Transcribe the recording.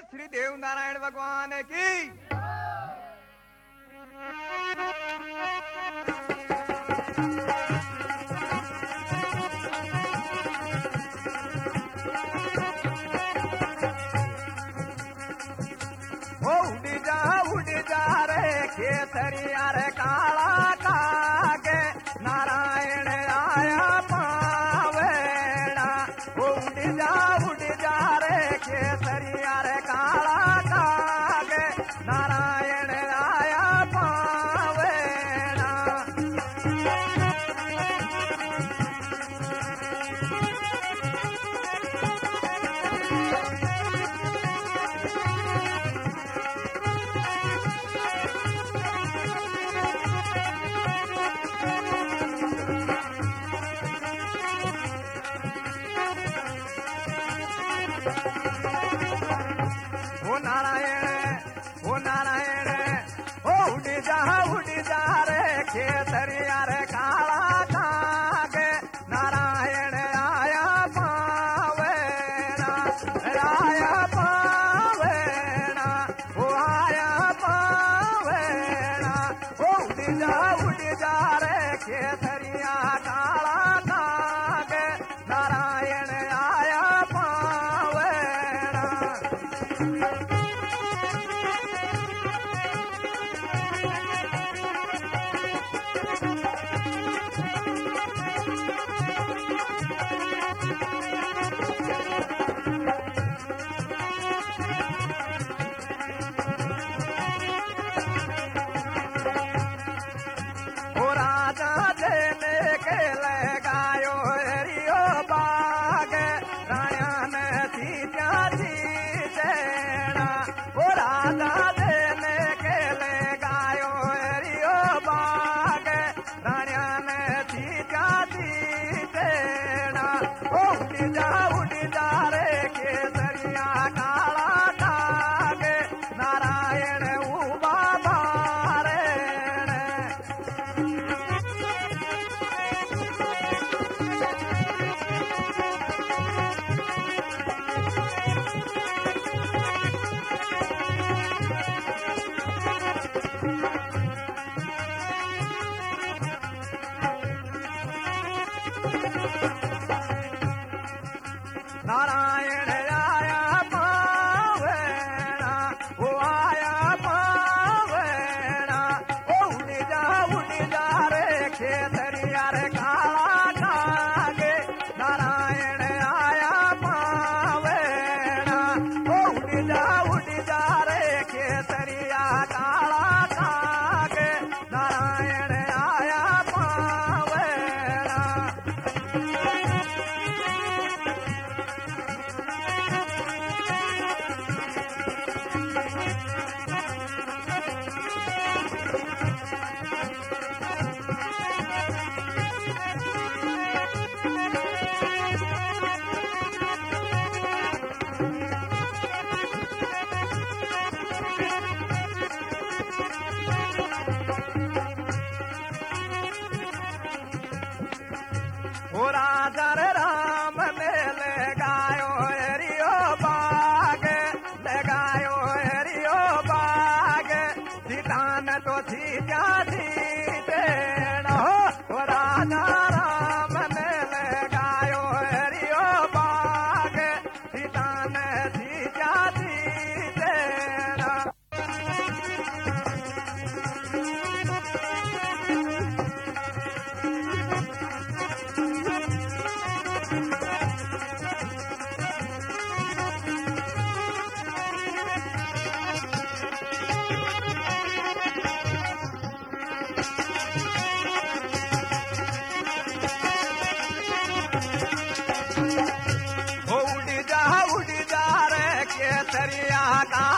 श्री देव नारायण भगवान की। उड़ जा रे केसरिया रे काला कागे नारायण आया पावेड़ा। उड़ जा रे केसरिया रे काला कागे नारायण आया पावेड़ा। उड़ जा रे केसरिया रे काला कागे नारायण आया पावेड़ा। आया पावेड़ा ओ आया पावेड़ा। उड़ जा रे केसरिया काला कागे नारायण आया पावेड़ा। उड़ जा रे केसरिया काला कागे नारायण उबा बारेण। नारायण आया पावेड़ा ओ आया पावेड़ा। उड़ जा रे केसरिया रे काला कागे नारायण आया पावेड़ा। उड़ जा रे केसरिया काला कागे नारायण आया पावेड़ा। राजा राम ने लगायो रियो बाग। लगायो रियो बाग सीतान तो थी क्या थी तेना हो। राजा राम ने लगायो रियो बाग सीतान थी क्या थी तेना। उड़ जा रे केसरिया का